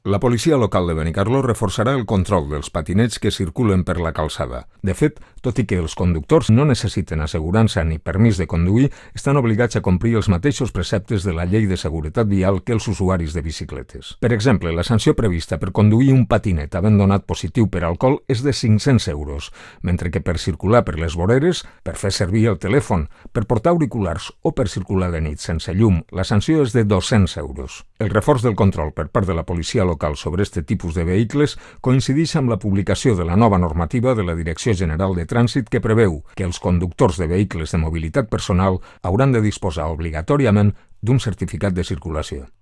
La policia local de Benicarló reforçarà el control dels patinets que circulen per la calçada. De fet, tot i que els conductors no necessiten assegurança ni permís de conduir, estan obligats a complir els mateixos preceptes de la Llei de Seguretat Vial que els usuaris de bicicletes. Per exemple, la sanció prevista per conduir un patinet havent donat positiu per alcohol és de 500 euros, mentre que per circular per les voreres, per fer servir el telèfon, per portar auriculars o per circular de nit sense llum, la sanció és de 200 euros. El reforç del control per part de la policia local sobre aquest tipus de vehicles coincideix amb la publicació de la nova normativa de la Direcció General de Trànsit que preveu que els conductors de vehicles de mobilitat personal hauran de disposar obligatòriament d'un certificat de circulació.